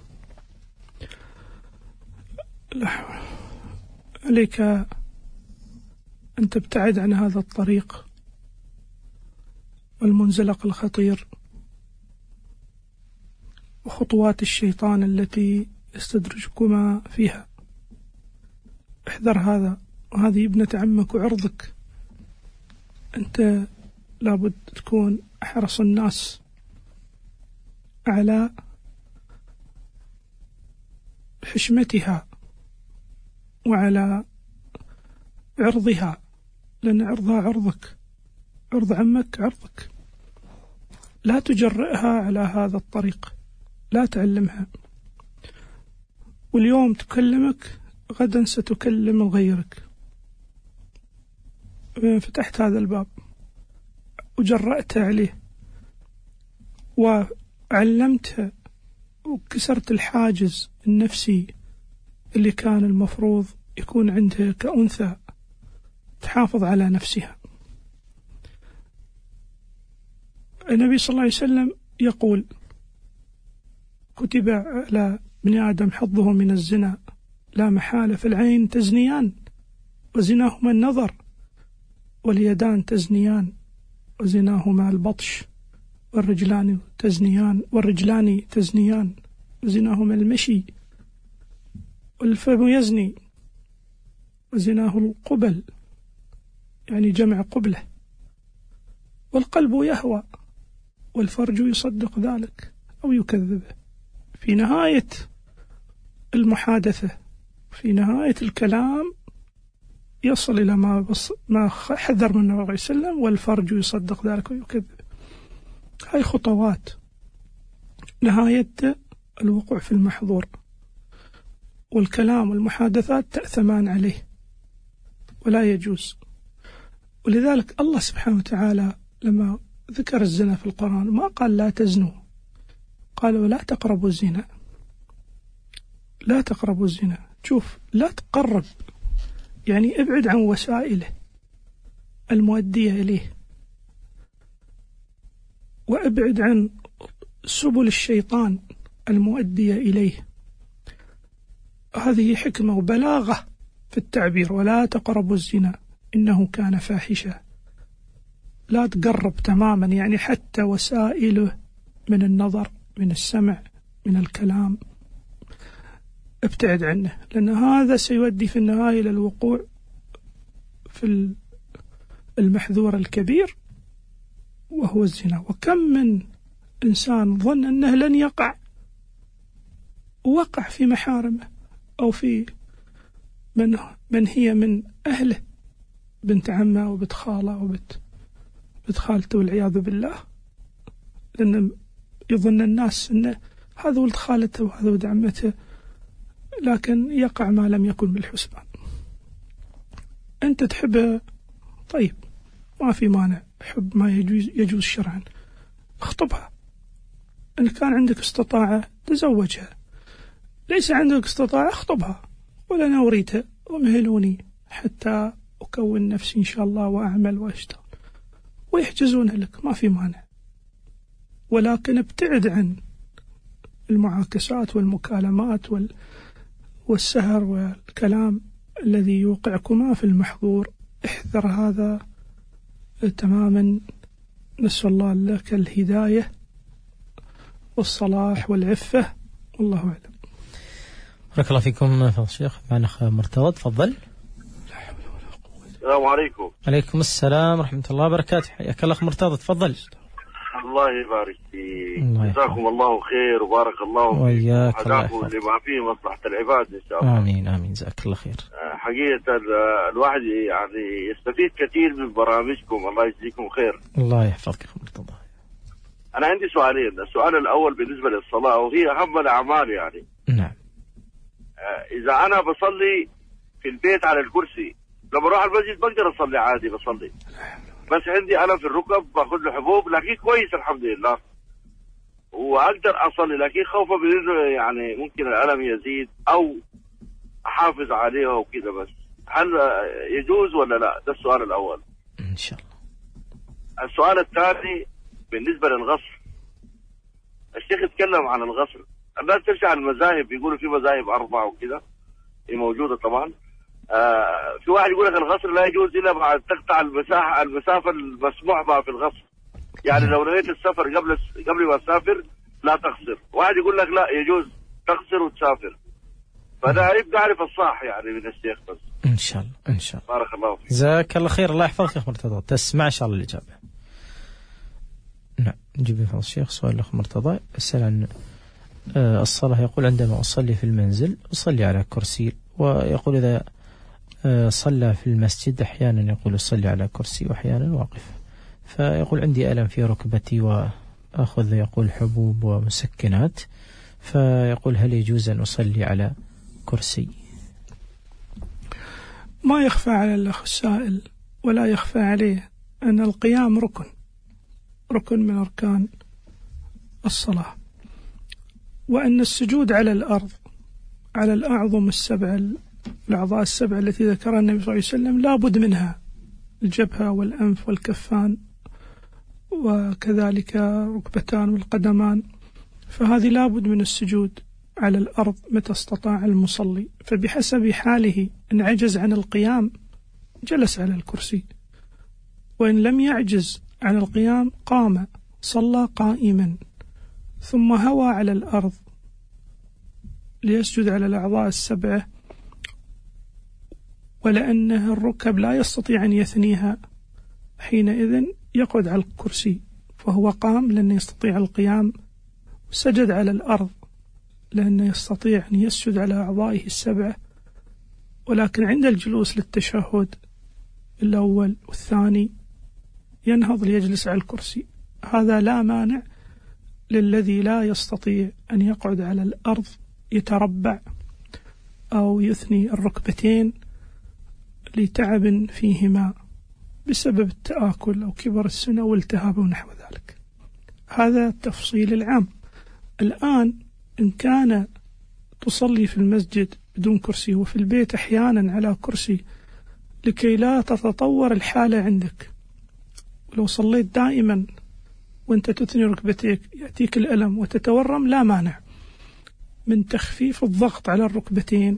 لا، عليك أن تبتعد عن هذا الطريق والمنزلق الخطير وخطوات الشيطان التي يستدرجكما فيها. احذر هذا، وهذه ابنة عمك وعرضك، أنت لابد تكون أحرص الناس على حشمتها وعلى عرضها، لأن عرضها عرضك، عرض عمك عرضك. لا تجرئها على هذا الطريق، لا تعلمها. واليوم تكلمك غدا ستكلم غيرك. فتحت هذا الباب وجرأت عليه وعلمتها وكسرت الحاجز النفسي اللي كان المفروض يكون عندها كأنثى تحافظ على نفسها. النبي صلى الله عليه وسلم يقول: كتب على ابن آدم حظه من الزنا لا محالة، فالعين تزنيان وزناهما النظر، واليدان تزنيان وزناهما البطش، والرجلان تزنيان والرجلان تزنيان وزناهما المشي، والفم يزني وزناه القبل، يعني جمع قبلة، والقلب يهوى والفرج يصدق ذلك أو يكذبه. في نهاية المحادثة، في نهاية الكلام، يصل إلى ما, بص ما حذر من النبي صلى الله عليه وسلم: والفرج يصدق ذلك ويكذب. هاي خطوات نهاية الوقوع في المحظور، والكلام والمحادثات تأثمان عليه ولا يجوز. ولذلك الله سبحانه وتعالى لما ذكر الزنا في القرآن ما قال لا تزنوا، قال ولا تقربوا الزنا. لا تقربوا الزنا، شوف، لا تقرب يعني ابعد عن وسائله المؤدية إليه، وابعد عن سبل الشيطان المؤدية إليه. هذه حكمة وبلاغة في التعبير: ولا تقربوا الزنا إنه كان فاحشة. لا تقرب تماما، يعني حتى وسائله من النظر، من السمع، من الكلام، ابتعد عنه، لأن هذا سيؤدي في النهاية إلى الوقوع في المحذور الكبير وهو الزنا. وكم من إنسان ظن أنه لن يقع ووقع في محارمه أو في من, من هي من أهله، بنت عمه وبنت خاله وبنت خالته والعياذ بالله، لأن يظن الناس أن هذا ولد خالته وهذا ولد عمته، لكن يقع ما لم يكن بالحسبان. أنت تحبها، طيب ما في مانع، حب ما يجوز, يجوز شرعا، اخطبها. إن كان عندك استطاعة تزوجها، ليس عندك استطاعة اخطبها، ولا أنا أريدها ومهلوني حتى أكون نفسي إن شاء الله وأعمل وأشتغل، ويحجزون لك، ما في مانع. ولكن ابتعد عن المعاكسات والمكالمات والسهر والكلام الذي يوقعكما في المحظور. احذر هذا تماما. نسأل الله لك الهداية والصلاح والعفة، والله أعلم.
بارك الله فيكم فضل الشيخ. معنا أخ مرتضى، تفضل.
السلام عليكم.
عليكم السلام ورحمة الله وبركاته. حياك الله أخ مرتضى، تفضل.
الله يبارك فيك، جزاكم الله خير وبارك الله
وإياك.
وحداكم لما فيه مصلحة العباد إن شاء الله.
آمين آمين، جزاك الله خير.
حقيقة الواحد يعني يستفيد كثير من برامجكم، الله يجزيكم خير.
الله يحفظك أخ مرتضى.
أنا عندي سؤالين. السؤال الأول بالنسبة للصلاة، وهي أهم الأعمال يعني.
نعم.
إذا أنا بصلي في البيت على الكرسي، لما أروح المسجد بقدر أصلي عادي، بصلي بس عندي ألم في الركب، باخذ له حبوب، لكن كويس الحمد لله وأقدر أصلي، لكن خوفا من إنه يعني ممكن الألم يزيد أو أحافظ عليه وكذا. بس هل يجوز ولا لا؟ ده السؤال الأول
إن شاء الله.
السؤال الثاني بالنسبة للغسل، الشيخ اتكلم عن الغسل. الناس تمشي على المذاهب، بيقولوا في مذاهب أربعة وكذا، هي موجودة طبعا. آه في واحد يقول لك الغسل لا يجوز إلا بعد تقطع المساحة المسافة المسموح بها في الغسل. يعني لو نويت السفر قبل قبل ما تسافر لا تقصر. واحد يقول لك لا يجوز تقصر وتسافر. فأنا أريد أعرف الصح يعني من الشيخ بس.
إن شاء الله إن شاء الله.
بارك الله فيك.
جزاك الله خير. الله يحفظك يا أخ مرتضى. تسمع إن شاء الله الإجابة. نعم، نجيب فضل الشيخ. سؤال الأخ مرتضى يسأل عن الصلاة. يقول عندما أصلي في المنزل أصلي على كرسي، ويقول إذا صلى في المسجد أحيانا يقول أصلي على كرسي وأحيانا واقف. فيقول عندي ألم في ركبتي وأخذ يقول حبوب ومسكنات، فيقول هل يجوز أن أصلي على كرسي؟
ما يخفى على الأخ السائل ولا يخفى عليه أن القيام ركن ركن من أركان الصلاة، وأن السجود على الأرض على الأعظم السبع الأعضاء السبع التي ذكرها النبي صلى الله عليه وسلم لا بد منها، الجبهة والأنف والكفان وكذلك ركبتان والقدمان، فهذه لا بد من السجود على الأرض متى استطاع المصلي. فبحسب حاله إن عجز عن القيام جلس على الكرسي، وإن لم يعجز عن القيام قام صلى قائما ثم هوى على الأرض ليسجد على الأعضاء السبعة، ولأنه الركب لا يستطيع أن يثنيها حينئذ يقعد على الكرسي، فهو قام لأنه يستطيع القيام، وسجد على الأرض لأنه يستطيع أن يسجد على أعضائه السبعة، ولكن عند الجلوس للتشهد الأول والثاني ينهض ليجلس على الكرسي. هذا لا مانع للذي لا يستطيع أن يقعد على الأرض يتربع أو يثني الركبتين لتعب فيهما بسبب التآكل أو كبر السن أو التهاب ونحو ذلك. هذا التفصيل العام. الآن إن كان تصلي في المسجد بدون كرسي وفي البيت أحيانا على كرسي لكي لا تتطور الحالة عندك، ولو صليت دائما وانت تثني ركبتيك يأتيك الألم وتتورم، لا مانع من تخفيف الضغط على الركبتين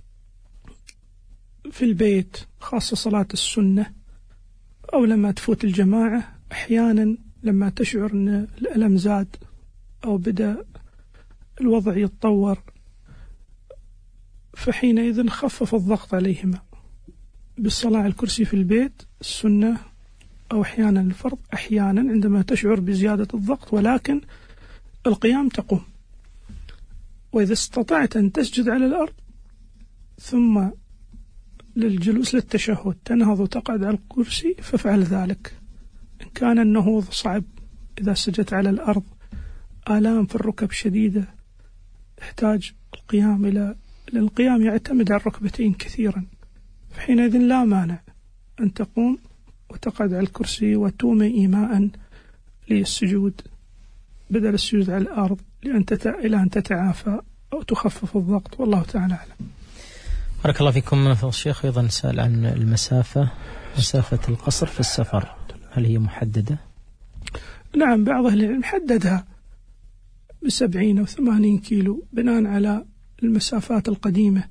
في البيت، خاصة صلاة السنة أو لما تفوت الجماعة. أحيانا لما تشعر أن الألم زاد أو بدأ الوضع يتطور فحينئذ خفف الضغط عليهما بالصلاة على الكرسي في البيت السنة، أو أحيانا الفرض أحيانا عندما تشعر بزيادة الضغط، ولكن القيام تقوم. وإذا استطعت أن تسجد على الأرض ثم للجلوس للتشهد تنهض وتقعد على الكرسي فافعل ذلك. إن كان النهوض صعب إذا سجدت على الأرض آلام في الركب شديدة يحتاج القيام إلى لأن القيام يعتمد على الركبتين كثيرا، فحينئذ لا مانع أن تقوم وتقعد على الكرسي وتومي إيماء للسجود بدل السجود على الأرض لأن تت... إلى أن تتعافى أو تخفف الضغط، والله تعالى أعلم.
بارك الله فيكم فضل الشيخ. أيضا سأل عن المسافة، مسافة القصر في السفر هل هي محددة؟
نعم بعض أهل العلم حددها بسبعين أو ثمانين كيلو بناء على المسافات القديمة،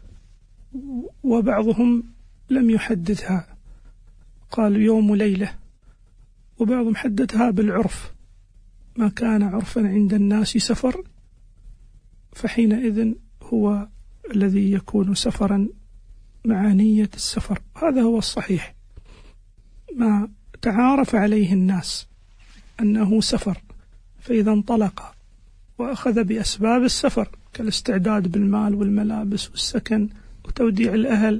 وبعضهم لم يحددها، قال يوم وليلة، وبعضهم حددها بالعرف، ما كان عرفا عند الناس سفر فحينئذ هو الذي يكون سفرا مع نية السفر. هذا هو الصحيح، ما تعارف عليه الناس أنه سفر، فإذا انطلق وأخذ بأسباب السفر كالاستعداد بالمال والملابس والسكن وتوديع الأهل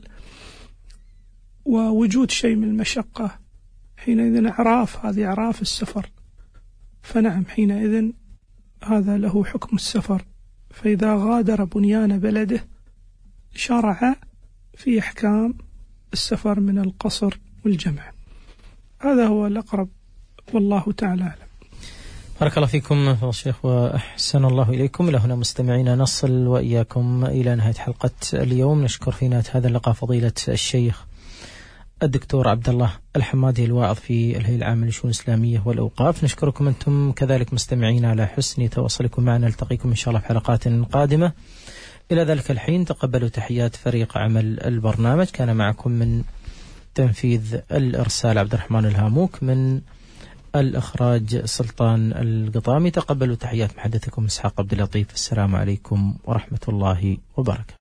ووجود شيء من المشقة، حينئذ أعراف، هذه أعراف السفر، فنعم حينئذ هذا له حكم السفر. فإذا غادر بنيان بلده شرع في أحكام السفر من القصر والجمع. هذا هو الأقرب والله تعالى أعلم.
بارك الله فيكم فضيلة الشيخ وأحسن الله إليكم. إلى هنا مستمعينا نصل وإياكم إلى نهاية حلقة اليوم. نشكر في نهاية هذا اللقاء فضيلة الشيخ الدكتور عبد الله الحمادي الواعظ في الهيئة العامة للشؤون الإسلامية والأوقاف. نشكركم أنتم كذلك مستمعينا على حسن تواصلكم معنا. نلتقيكم إن شاء الله في حلقات قادمة. إلى ذلك الحين تقبلوا تحيات فريق عمل البرنامج. كان معكم من تنفيذ الإرسال عبد الرحمن الهاموك، من الإخراج سلطان القطامي. تقبلوا تحيات محدثكم إسحاق عبد اللطيف. السلام عليكم ورحمة الله وبركاته.